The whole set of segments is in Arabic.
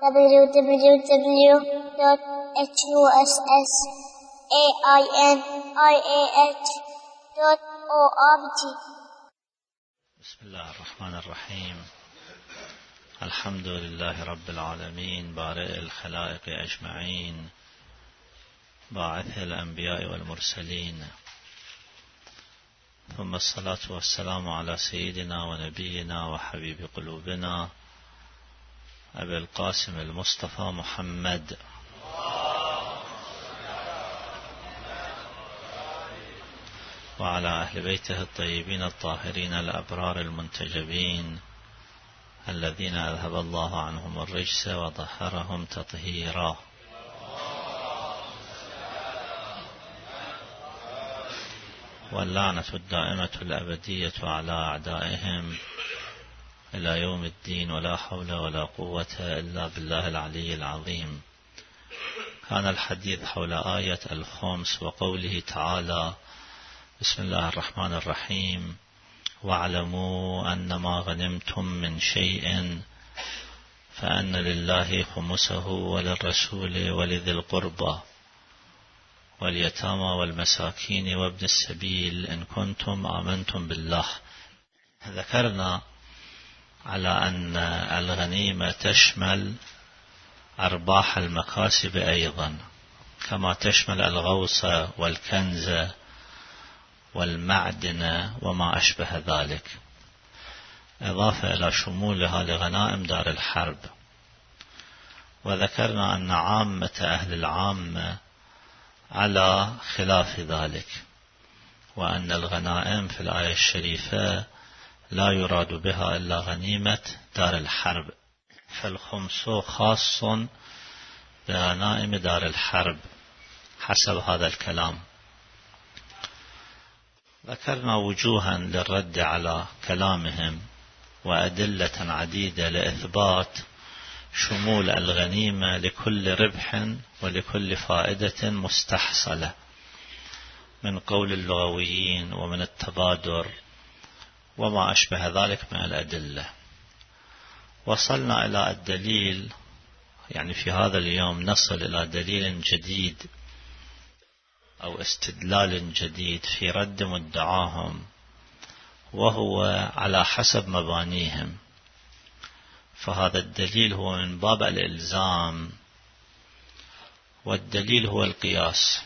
www.husainiah.org. بسم الله الرحمن الرحيم. الحمد لله رب العالمين، بارئ الخلائق أجمعين، باعث الأنبياء والمرسلين، ثم الصلاة والسلام على سيدنا ونبينا وحبيب قلوبنا أبي القاسم المصطفى محمد وعلى أهل بيته الطيبين الطاهرين الأبرار المنتجبين الذين أذهب الله عنهم الرجس وطهرهم تطهيرا. واللعنة الدائمة الأبدية على أعدائهم إلى يوم الدين، ولا حول ولا قوة إلا بالله العلي العظيم. كان الحديث حول آية الخمس وقوله تعالى: بسم الله الرحمن الرحيم: واعلموا أنما غنمتم من شيء فأن لله خمسه وللرسول ولذي القربى واليتامى والمساكين وابن السبيل إن كنتم آمنتم بالله. ذكرنا على أن الغنيمة تشمل أرباح المكاسب أيضا، كما تشمل الغوص والكنز والمعدن وما أشبه ذلك، إضافة إلى شمولها لغنائم دار الحرب. وذكرنا أن عامة أهل العامة على خلاف ذلك، وأن الغنائم في الآية الشريفة لا يراد بها إلا غنيمة دار الحرب، فالخمس خاص بغنائم دار الحرب حسب هذا الكلام. ذكرنا وجوها للرد على كلامهم وأدلة عديدة لإثبات شمول الغنيمة لكل ربح ولكل فائدة مستحصلة من قول اللغويين ومن التبادر وما أشبه ذلك من الأدلة. وصلنا إلى الدليل، يعني في هذا اليوم نصل إلى دليل جديد أو استدلال جديد في رد مدعاهم، وهو على حسب مبانيهم. فهذا الدليل هو من باب الإلزام، والدليل هو القياس.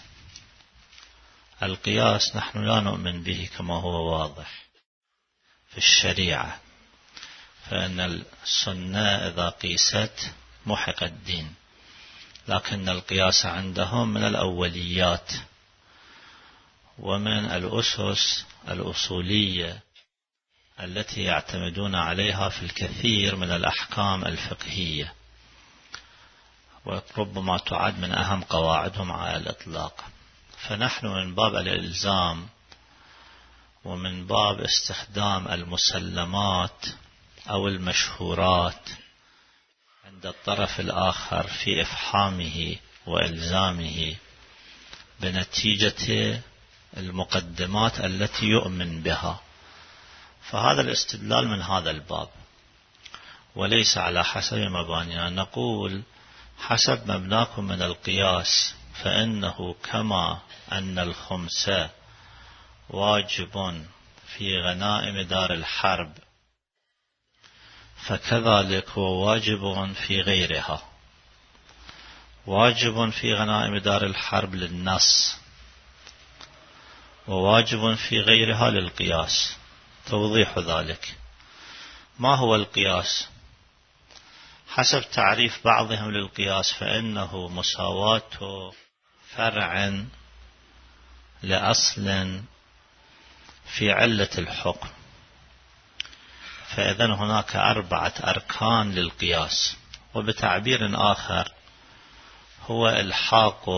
القياس نحن لا نؤمن به كما هو واضح في الشريعة، فإن السنة إذا قيست محق الدين، لكن القياس عندهم من الأوليات ومن الأسس الأصولية التي يعتمدون عليها في الكثير من الأحكام الفقهية، وربما تعد من أهم قواعدهم على الإطلاق. فنحن من باب الإلزام ومن باب استخدام المسلمات أو المشهورات عند الطرف الآخر في إفحامه وإلزامه بنتيجة المقدمات التي يؤمن بها، فهذا الاستدلال من هذا الباب وليس على حسب مبانينا. نقول حسب مبناكم من القياس، فإنه كما أن الخمس واجب في غنائم دار الحرب، فكذلك هو واجب في غيرها، واجب في غنائم دار الحرب للنص، وواجب في غيرها للقياس. توضيح ذلك: ما هو القياس؟ حسب تعريف بعضهم للقياس فإنه مساواة فرع لأصل في علة الحكم. فإذن هناك 4 أركان للقياس، وبتعبير آخر هو إلحاق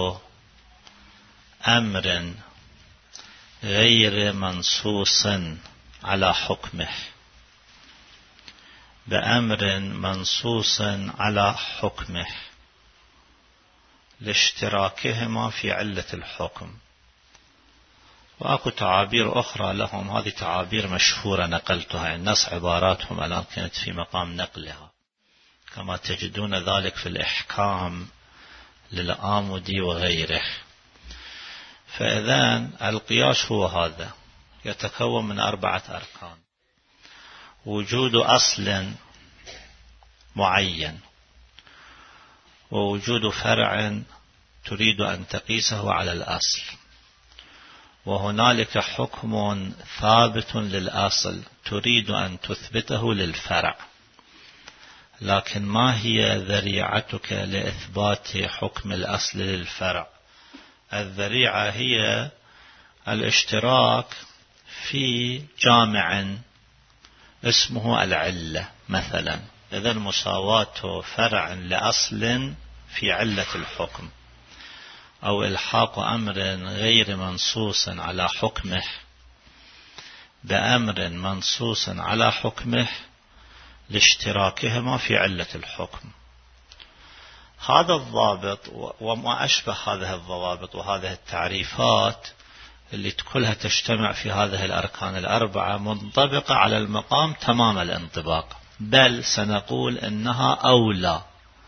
أمر غير منصوص على حكمه بأمر منصوص على حكمه لاشتراكهما في علة الحكم. وأكو تعابير أخرى لهم، هذه تعابير مشهورة نقلتها، النص عباراتهم الآن كانت في مقام نقلها. كما تجدون ذلك في الإحكام للآمدي وغيره. فإذن القياس هو هذا، يتكون من 4 أركان: وجود أصل معين، ووجود فرع تريد أن تقيسه على الأصل، وهنالك حكم ثابت للأصل تريد أن تثبته للفرع. لكن ما هي ذريعتك لإثبات حكم الأصل للفرع؟ الذريعة هي الاشتراك في جامع اسمه العلة مثلا. إذا مساواة فرع لأصل في علة الحكم، أو إلحاق أمر غير منصوص على حكمه بأمر منصوص على حكمه لاشتراكهما في علة الحكم. هذا الضابط وما أشبه هذه الضوابط وهذه التعريفات اللي كلها تجتمع في هذه الأركان ال4 منطبقة على المقام تمام الانطباق، بل سنقول إنها أولى،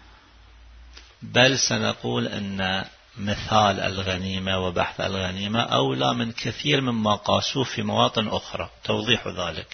بل سنقول إن مثال الغنيمة وبحث الغنيمة أولى من كثير مما قاسوه في مواطن أخرى. توضيح ذلك: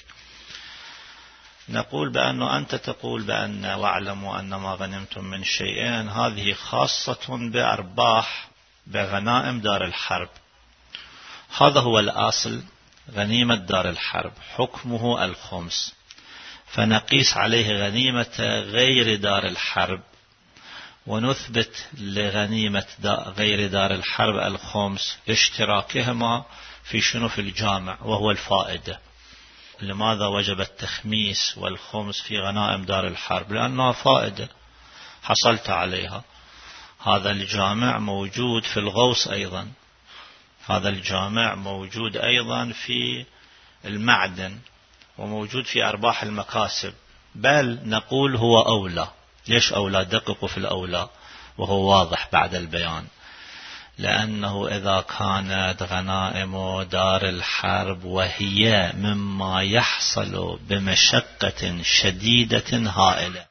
نقول بأنه أنت تقول بأن واعلموا أن ما غنمتم من شيء هذه خاصة بأرباح بغنائم دار الحرب، هذا هو الأصل، غنيمة دار الحرب حكمه الخمس، فنقيس عليه غنيمة غير دار الحرب ونثبت لغنيمة غير دار الحرب الخمس اشتراكهما في شنو؟ في الجامع، وهو الفائدة. لماذا وجب التخميس والخمس في غنائم دار الحرب؟ لأنها فائدة حصلت عليها. هذا الجامع موجود في الغوص أيضا، هذا الجامع موجود أيضا في المعدن، وموجود في أرباح المكاسب، بل نقول هو أولى. ليش أولى؟ دققوا في الأولى وهو واضح بعد البيان. لأنه إذا كانت غنائم دار الحرب وهي مما يحصل بمشقة شديدة هائلة،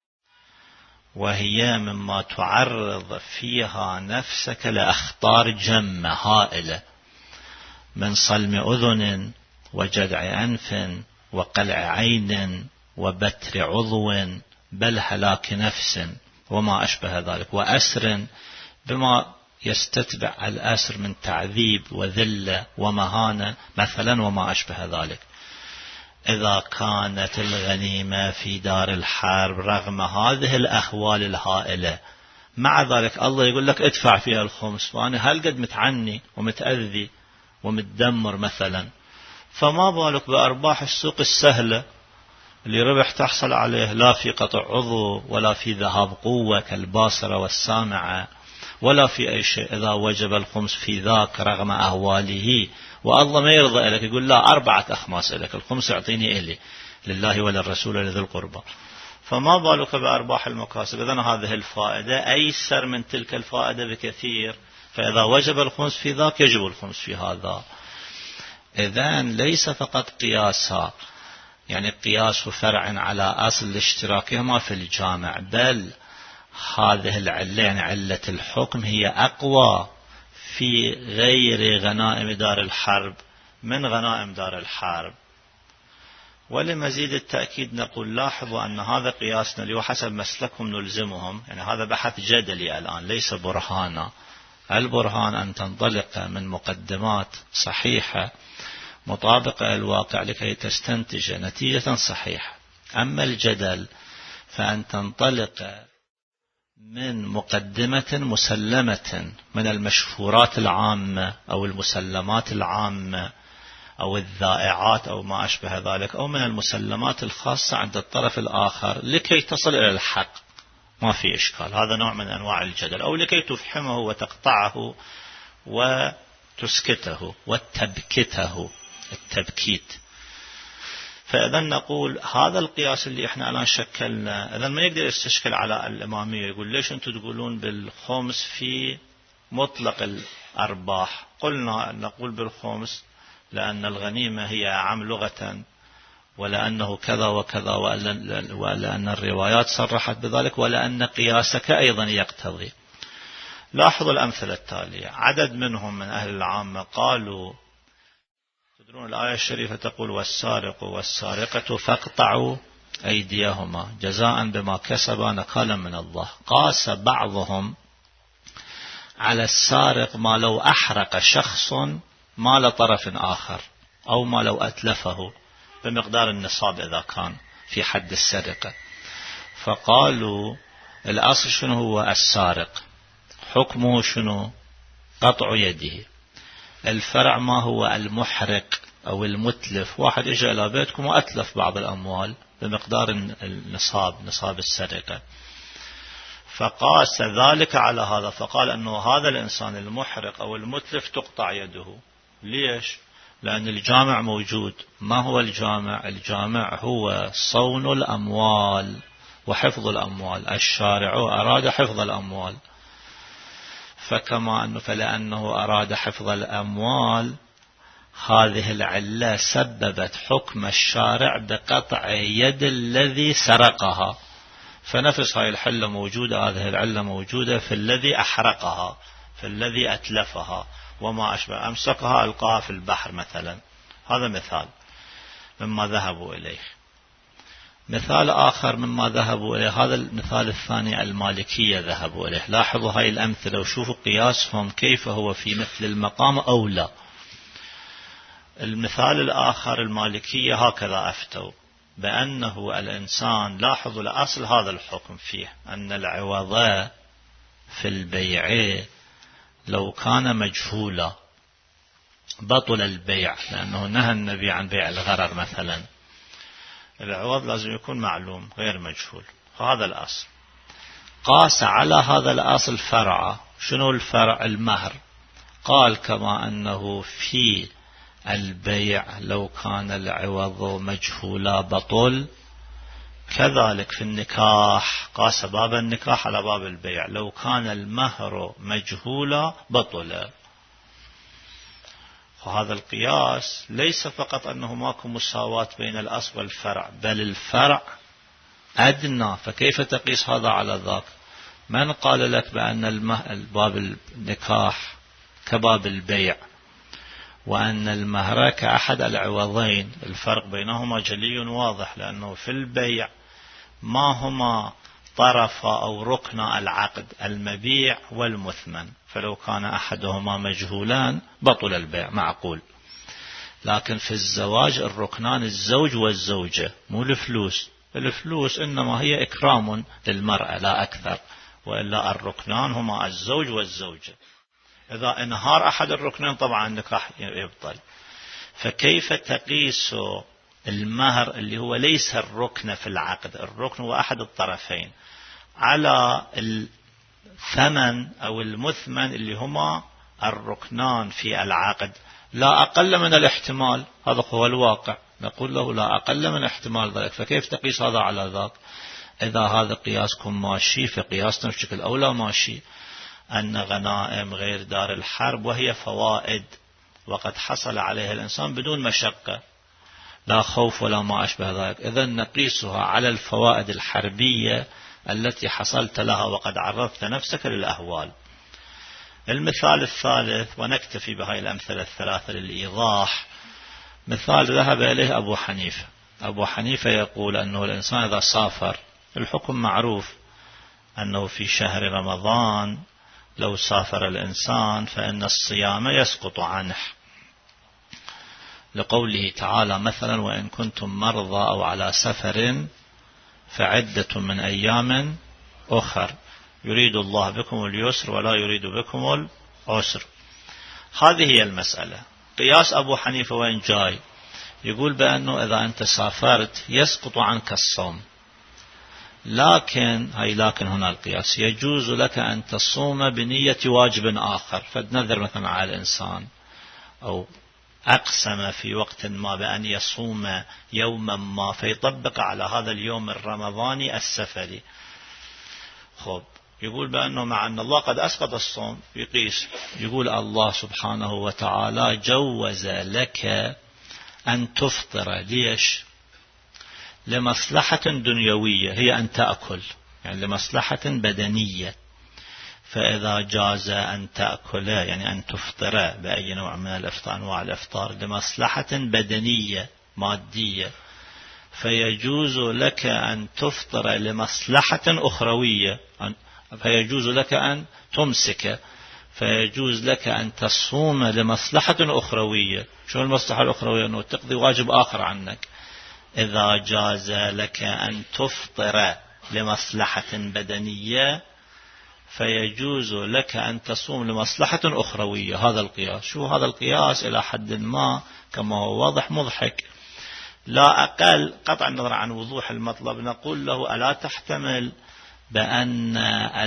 وهي مما تعرض فيها نفسك لأخطار جمة هائلة من صلم أذن وجدع أنف وقلع عين وبتر عضو بل هلاك نفس وما أشبه ذلك، وأسر بما يستتبع الأسر من تعذيب وذلة ومهانة مثلا وما أشبه ذلك. إذا كانت الغنيمة في دار الحرب رغم هذه الأحوال الهائلة، مع ذلك الله يقول لك ادفع فيها الخمس، وأنا هل قد متعني ومتأذي ومتدمر مثلا، فما بالك بأرباح السوق السهلة اللي ربح تحصل عليه لا في قطع عضو ولا في ذهاب قوة كالباصرة والسامعة ولا في أي شيء. إذا وجب الخمس في ذاك رغم أهواله، والله ما يرضى لك، يقول لا 4 أخماس لك، الخمس اعطيني إلي لله وللرسول ولذي القربى، فما بالك بأرباح المكاسب. إذن هذه الفائدة أيسر من تلك الفائدة بكثير، فإذا وجب الخمس في ذاك يجب الخمس في هذا. إذن ليس فقط قياسها يعني قياس فرع على أصل اشتراكهما في الجامع، بل هذه العلة يعني علة الحكم هي أقوى في غير غنائم دار الحرب من غنائم دار الحرب. ولمزيد التأكيد نقول لاحظوا أن هذا قياسنا اللي هو حسب مسلكهم نلزمهم، يعني هذا بحث جدلي الآن ليس برهانا. البرهان أن تنطلق من مقدمات صحيحة مطابقة الواقع لكي تستنتج نتيجة صحيحة. أما الجدل فأن تنطلق من مقدمة مسلمة من المشهورات العامة أو المسلمات العامة أو الذائعات أو ما أشبه ذلك، أو من المسلمات الخاصة عند الطرف الآخر لكي تصل إلى الحق، ما في إشكال، هذا نوع من أنواع الجدل، أو لكي تفحمه وتقطعه وتسكته وتبكته، التبكيت. فإذا نقول هذا القياس اللي احنا الآن شكلنا، إذا ما يقدر يستشكل على الإمامية يقول ليش أنتم تقولون بالخمس في مطلق الأرباح؟ قلنا نقول بالخمس لأن الغنيمة هي أعم لغة ولا أنه كذا وكذا، ولا أن الروايات صرحت بذلك، ولا أن قياسك أيضا يقتضي. لاحظوا الأمثلة التالية. عدد منهم من أهل العامة قالوا، تدرون الآية الشريفة تقول والسارق والسارقة فاقطعوا أيديهما جزاء بما كسبا نكالا من الله. قاس بعضهم على السارق ما لو أحرق شخص مال طرف آخر، أو ما لو أتلفه بمقدار النصاب إذا كان في حد السرقة. فقالوا الأصل شنو هو؟ السارق حكمه شنو؟ قطع يده. الفرع ما هو؟ المحرق أو المتلف، واحد إجا إلى بيتكم وأتلف بعض الأموال بمقدار نصاب السرقة. فقاس ذلك على هذا، فقال أنه هذا الإنسان المحرق أو المتلف تقطع يده. ليش؟ لأن الجامع موجود. ما هو الجامع؟ الجامع هو صون الأموال وحفظ الأموال. الشارع أراد حفظ الأموال، فكما أنه فلأنه أراد حفظ الأموال هذه العلة سببت حكم الشارع بقطع يد الذي سرقها. فنفس هذه الحلة موجودة، هذه العلة موجودة في الذي أحرقها، في الذي أتلفها وما أشبه، أمسكها ألقاها في البحر مثلا. هذا مثال مما ذهبوا إليه. مثال آخر مما ذهبوا إليه، هذا المثال الثاني المالكية ذهبوا إليه. لاحظوا هاي الأمثلة وشوفوا قياسهم كيف هو في مثل المقام أو لا. المثال الآخر المالكية هكذا أفتوا بأنه الإنسان، لاحظوا الأصل هذا الحكم فيه أن العوض في البيع لو كان مجهولا بطل البيع، لأنه نهى النبي عن بيع الغرر مثلا. العوض لازم يكون معلوم غير مجهول، فهذا الأصل. قاس على هذا الأصل فرع. شنو الفرع؟ المهر. قال كما أنه في البيع لو كان العوض مجهولا بطل، كذلك في النكاح قاس باب النكاح على باب البيع، لو كان المهر مجهولا بطل. وهذا القياس ليس فقط أنه ماكو مساواة بين الأصل والفرع، بل الفرع أدنى. فكيف تقيس هذا على ذاك؟ من قال لك بأن باب النكاح كباب البيع، وأن المهر كأحد العوضين؟ الفرق بينهما جلي واضح، لأنه في البيع ما هما طرف أو ركن العقد، المبيع والمثمن، فلو كان أحدهما مجهولان بطل البيع، معقول. لكن في الزواج الركنان الزوج والزوجة، مو الفلوس. الفلوس إنما هي إكرام للمرأة لا أكثر، وإلا الركنان هما الزوج والزوجة. إذا انهار أحد الركنين طبعا النكاح يبطل. فكيف تقيس المهر اللي هو ليس الركن في العقد، الركن هو أحد الطرفين، على الثمن أو المثمن اللي هما الركنان في العقد؟ لا أقل من الاحتمال، هذا هو الواقع. نقول له لا أقل من احتمال ذلك. فكيف تقيس هذا على ذاك؟ إذا هذا قياسكم ماشي، فقياسنا بشكل أولى ماشي، أن غنائم غير دار الحرب وهي فوائد وقد حصل عليها الإنسان بدون مشقة، لا خوف ولا ما أشبه ذلك. إذن نقيسها على الفوائد الحربية التي حصلت لها وقد عرضت نفسك للأهوال. المثال الثالث، ونكتفي بهاي الأمثلة الثلاثة للإيضاح، مثال ذهب إليه أبو حنيفة. أبو حنيفة يقول أنه الإنسان إذا سافر، الحكم معروف أنه في شهر رمضان لو سافر الإنسان فإن الصيام يسقط عنه، لقوله تعالى مثلا وإن كنتم مرضى أو على سفر فعدة من أيام أخر يريد الله بكم اليسر ولا يريد بكم العسر. هذه هي المسألة. قياس أبو حنيفة وين جاي؟ يقول بأنه إذا أنت سافرت يسقط عنك الصوم، لكن هنا القياس، يجوز لك أن تصوم بنية واجب آخر. فنذر مثلا على الإنسان أو أقسم في وقت ما بأن يصوم يوما ما، فيطبق على هذا اليوم الرمضاني السفري. خب يقول بأنه مع أن الله قد أسقط الصوم يقيس، يقول الله سبحانه وتعالى جوز لك أن تفطر. ليش؟ لمصلحة دنيوية هي أن تأكل، يعني لمصلحة بدنية، فإذا جاز أن تأكل يعني أن تفطر بأي نوع من الإفطار أنواع الإفطار لمصلحة بدنية مادية، فيجوز لك أن تفطر لمصلحة أخروية، فيجوز لك أن تمسك، فيجوز لك أن تصوم لمصلحة أخروية. شو المصلحة الأخروية؟ أنه تقضي واجب آخر عنك. إذا جاز لك أن تفطر لمصلحة بدنية فيجوز لك أن تصوم لمصلحة أخروية. هذا القياس. شو هذا القياس؟ إلى حد ما كما هو واضح مضحك، لا أقل، قطع النظر عن وضوح المطلب، نقول له ألا تحتمل بأن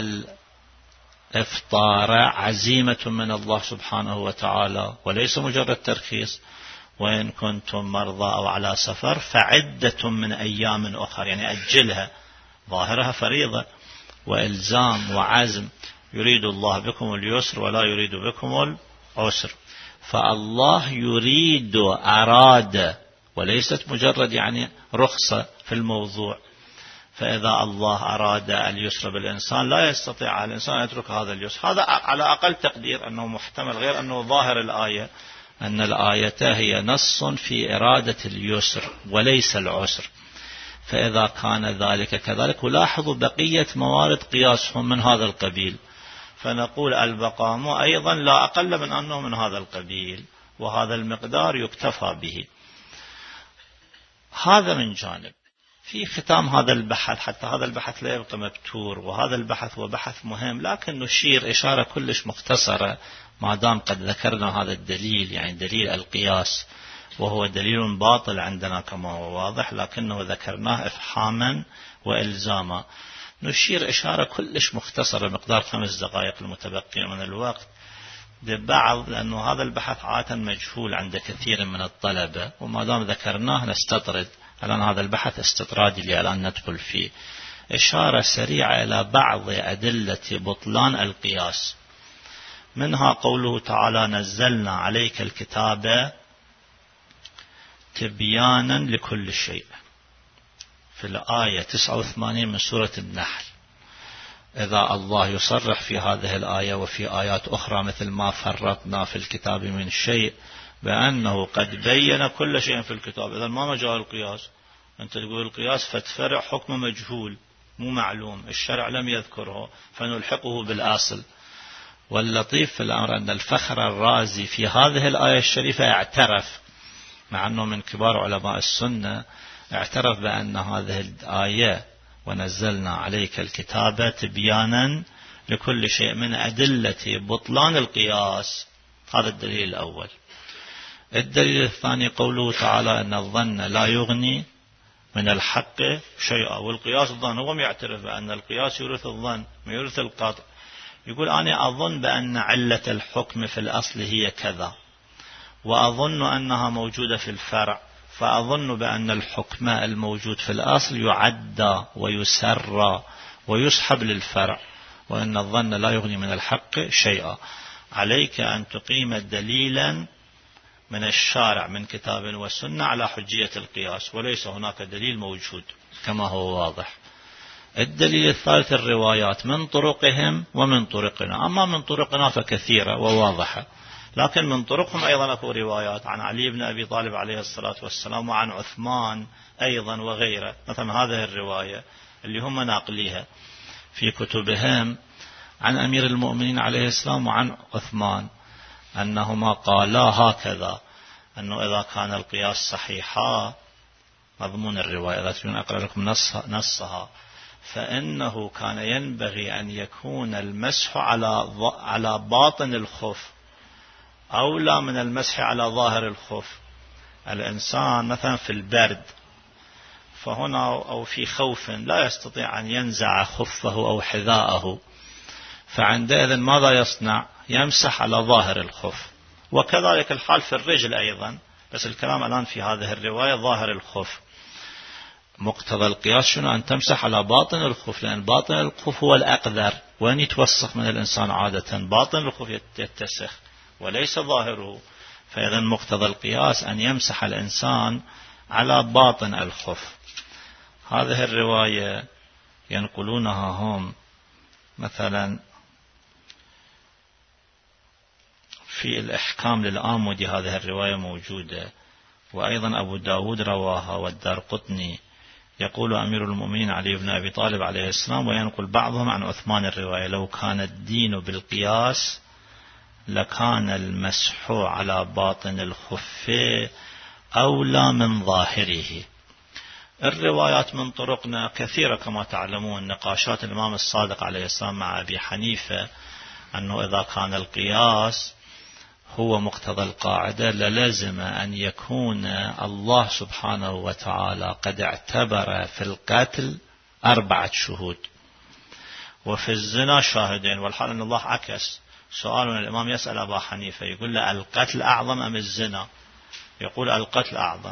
الإفطار عزيمة من الله سبحانه وتعالى وليس مجرد ترخيص؟ وإن كنتم مرضى أو على سفر فعدة من أيام أخر، يعني أجلها، ظاهرها فريضة وإلزام وعزم، يريد الله بكم اليسر ولا يريد بكم العسر، فالله يريد أراد وليست مجرد يعني رخصة في الموضوع. فإذا الله أراد اليسر بالإنسان لا يستطيع الإنسان أن يترك هذا اليسر. هذا على أقل تقدير أنه محتمل، غير أنه ظاهر الآية أن الآية هي نص في إرادة اليسر وليس العسر. فإذا كان ذلك كذلك، ولاحظوا بقية موارد قياسهم من هذا القبيل، فنقول البقام أيضا لا أقل من أنه من هذا القبيل، وهذا المقدار يكتفى به. هذا من جانب. في ختام هذا البحث، حتى هذا البحث لا يبقى مبتور، وهذا البحث هو بحث مهم، لكن نشير إشارة كلش مختصرة ما دام قد ذكرنا هذا الدليل، يعني دليل القياس، وهو دليل باطل عندنا كما هو واضح، لكنه ذكرناه إفحاما وإلزاما. نشير إشارة كلش مختصرة مقدار 5 دقائق المتبقية من الوقت ببعض، لأنه هذا البحث عادة مجهول عند كثير من الطلبة، وما دام ذكرناه نستطرد. الآن هذا البحث استطرادي اللي الآن ندخل فيه. إشارة سريعة إلى بعض أدلة بطلان القياس، منها قوله تعالى نزلنا عليك الكتاب تبيانا لكل شيء، في الآية 89 من سورة النحل. إذا الله يصرح في هذه الآية وفي آيات أخرى مثل ما فرطنا في الكتاب من شيء بأنه قد بين كل شيء في الكتاب، إذا ما مجال القياس. أنت تقول القياس فتفرع حكم مجهول مو معلوم، الشرع لم يذكره فنلحقه بالأصل. واللطيف في الأمر أن الفخر الرازي في هذه الآية الشريفة اعترف، مع أنه من كبار علماء السنة، اعترف بأن هذه الآية ونزلنا عليك الكتاب تبيانا لكل شيء من أدلة بطلان القياس. هذا الدليل الأول. الدليل الثاني قوله تعالى أن الظن لا يغني من الحق شيئا، والقياس الظن. هو يعترف بأن القياس يورث الظن ما يورث القطع. يقول أنا أظن بأن علة الحكم في الأصل هي كذا، وأظن أنها موجودة في الفرع، فأظن بأن الحكم الموجود في الأصل يعدى ويسرى ويسحب للفرع، وأن الظن لا يغني من الحق شيئا. عليك أن تقيم دليلا من الشارع من كتاب وسنة على حجية القياس، وليس هناك دليل موجود كما هو واضح. الدليل الثالث الروايات من طرقهم ومن طرقنا. أما من طرقنا فكثيرة وواضحة، لكن من طرقهم أيضا أكو روايات عن علي بن أبي طالب عليه الصلاة والسلام وعن عثمان أيضا وغيره. مثلا هذه الرواية اللي هم ناقليها في كتبهم عن أمير المؤمنين عليه السلام وعن عثمان أنهما قالا هكذا، أنه إذا كان القياس صحيحا، مضمون الرواية إذا تريدون أقرأ لكم نصها، فإنه كان ينبغي أن يكون المسح على باطن الخف أولى من المسح على ظاهر الخف. الإنسان مثلا في البرد فهنا أو في خوف لا يستطيع أن ينزع خفه أو حذاءه، فعندئذ ماذا يصنع؟ يمسح على ظاهر الخف. وكذلك الحال في الرجل أيضا، بس الكلام الآن في هذه الرواية ظاهر الخف. مقتضى القياس شنو؟ أن تمسح على باطن الخف، لأن باطن الخف هو الأقدر، وين يتوسخ من الإنسان عادة؟ باطن الخف يتسخ وليس ظاهره. فإذا مقتضى القياس أن يمسح الإنسان على باطن الخف. هذه الرواية ينقلونها هم مثلا في الإحكام للآمدي، هذه الرواية موجودة، وأيضا أبو داود رواها والدارقطني. يقول أمير المؤمنين علي بن أبي طالب عليه السلام، وينقل بعضهم عن عثمان الرواية: لو كان الدين بالقياس لكان المسح على باطن الخف أولى من ظاهره. الروايات من طرقنا كثيرة كما تعلمون. نقاشات الإمام الصادق عليه السلام مع أبي حنيفة أنه إذا كان القياس هو مقتضى القاعدة للزم أن يكون الله سبحانه وتعالى قد اعتبر في القتل 4 شهود وفي الزنا شاهدين، والحال أن الله عكس. سؤال الإمام يسأل أبا حنيفة يقول له: القتل أعظم أم الزنا؟ يقول: القتل أعظم.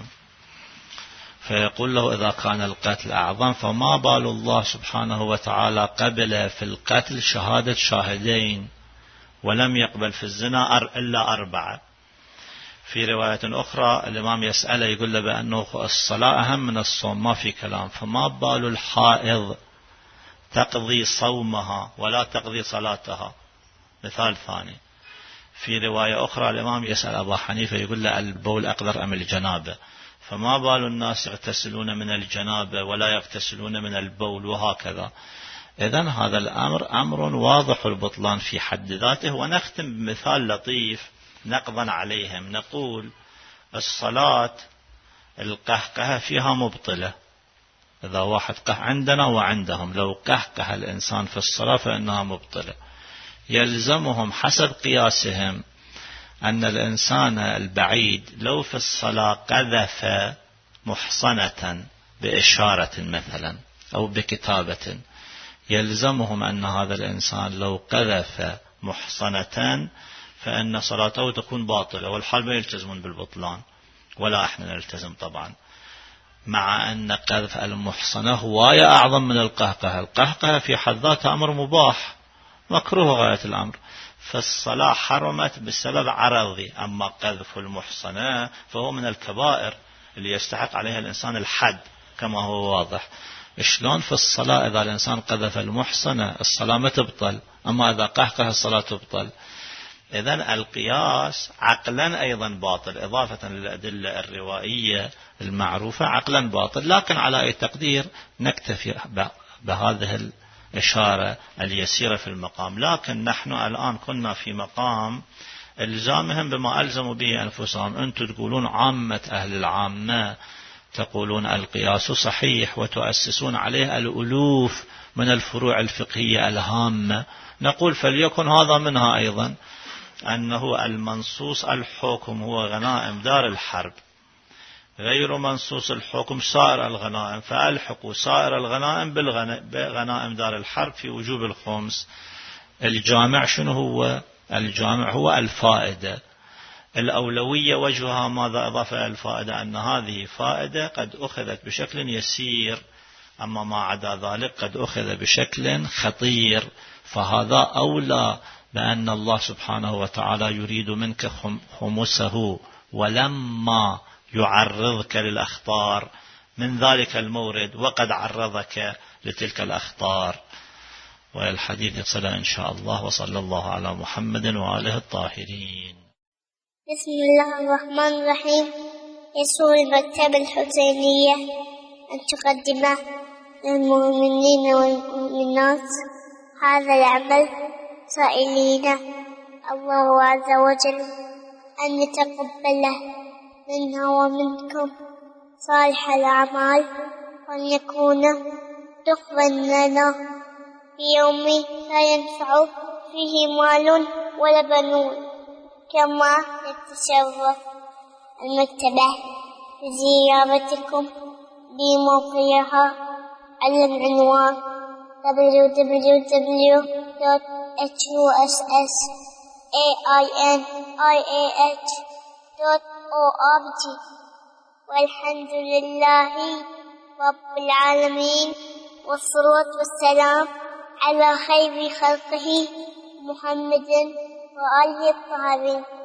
فيقول له: إذا كان القتل أعظم فما بال الله سبحانه وتعالى قبل في القتل شهادة شاهدين ولم يقبل في الزنا إلا 4؟ في رواية أخرى الإمام يسأله يقول له بأنه الصلاة أهم من الصوم، ما في كلام، فما بال الحائض تقضي صومها ولا تقضي صلاتها؟ مثال ثاني. في رواية أخرى الإمام يسأل أبا حنيفة يقول له: البول أقدر أم الجنابة؟ فما بال الناس يغتسلون من الجنابة ولا يغتسلون من البول؟ وهكذا. إذن هذا الأمر أمر واضح البطلان في حد ذاته. ونختم بمثال لطيف نقضا عليهم، نقول: الصلاة القهقه فيها مبطلة. إذا واحد قه عندنا وعندهم، لو قهقه الإنسان في الصلاة فإنها مبطلة. يلزمهم حسب قياسهم أن الإنسان البعيد لو في الصلاة قذف محصنة بإشارة مثلا أو بكتابة، يلزمهم أن هذا الإنسان لو قذف محصنة فإن صلاته تكون باطلة، والحال ما يلتزمون بالبطلان ولا احنا نلتزم طبعا، مع أن قذف المحصنة هواية أعظم من القهقه. القهقه في حد ذاتها أمر مباح مكروه غاية الأمر، فالصلاة حرمت بسبب عرضي. أما قذف المحصنة فهو من الكبائر اللي يستحق عليها الإنسان الحد كما هو واضح. شلون في الصلاة إذا الإنسان قذف المحصنة الصلاة ما تبطل، أما إذا قهقه الصلاة تبطل. إذن القياس عقلا أيضا باطل، إضافة للأدلة الروائية المعروفة عقلا باطل. لكن على أي تقدير نكتفي بهذه الإشارة اليسيرة في المقام. لكن نحن الآن كنا في مقام إلزامهم بما ألزموا به أنفسهم. أنتم تقولون عامة أهل العامة تقولون القياس صحيح وتؤسسون عليه الألوف من الفروع الفقهية الهامة. نقول فليكن هذا منها أيضا، أنه المنصوص الحكم هو غنائم دار الحرب، غير منصوص الحكم سائر الغنائم، فألحقوا سائر الغنائم بغنائم دار الحرب في وجوب الخمس. الجامع شنو هو؟ الجامع هو الفائدة. الأولوية وجهها ماذا أضاف الفائدة؟ أن هذه فائدة قد أخذت بشكل يسير، أما ما عدا ذلك قد أخذ بشكل خطير، فهذا أولى بأن الله سبحانه وتعالى يريد منك خمسه ولما يعرضك للأخطار من ذلك المورد وقد عرضك لتلك الأخطار. والحديث يصل إن شاء الله، وصلى الله على محمد وآله الطاهرين. بسم الله الرحمن الرحيم. يسر المكتبة الحسينية أن تقدم للمؤمنين والمؤمنات هذا العمل سائلين الله عز وجل أن يتقبله منا ومنكم صالح الأعمال، وأن يكون تقبل لنا في يوم لا ينفع فيه مال ولا بنون. كما يتشرف المكتبة بزيارتكم بموقعها على العنوان www.hussainih.org. والحمد لله رب العالمين، والصلاة والسلام على خير خلقه محمد وآله الطاهرين.